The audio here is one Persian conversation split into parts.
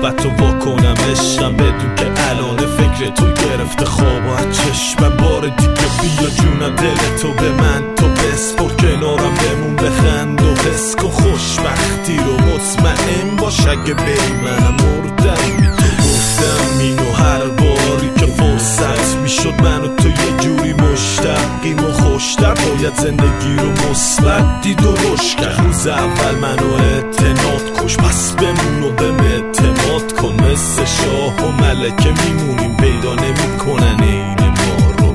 صحبتو واکنم عشقم بدون که الان فکر تو گرفته خواب و چشمم بار دیگه بیا جونم دل تو به من تو بسپر کنارم بمون بخند و حس کن خوشبختی رو مطمئن باش اگه بری منم مردم گفتم اینو هر باری که فرصت میشد من و تو یه جوری مشتقیم و خوشتر باید زندگی رو مثبت دید و رشد کرد روز اول منو اعتناد کش پس بمون و بهم اعتماد کن مثل شاه و ملکه میمونیم پیدا نمیکنن این ما رو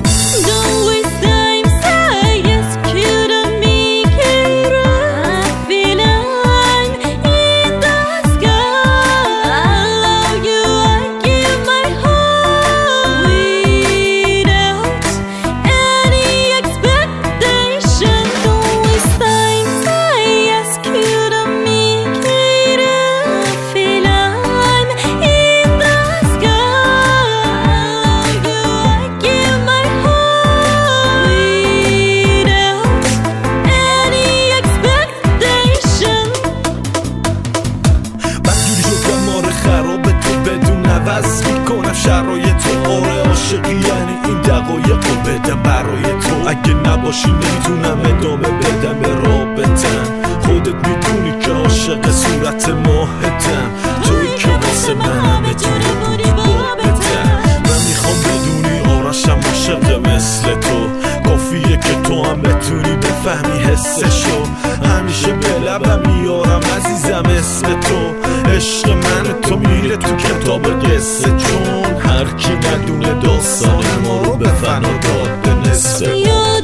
شرایط تو آره عاشقی یعنی این دقایق رو بدم برای تو اگه نباشی نمیتونم ادامه بدم به رابطم خودت میدونی که عاشق صورت ماهتم توی که واسه من همه جوری بودی بابتم من میخوام بدونی آرشم عاشق مثل تو کافیه که تو هم بتونی بفهمی حسشو همیشه به لبم میارم عزیزم اسم تو عشق من تو میره تو کتاب قصه چون هر کی ندونه داستان ما رو به فنا داد به نصف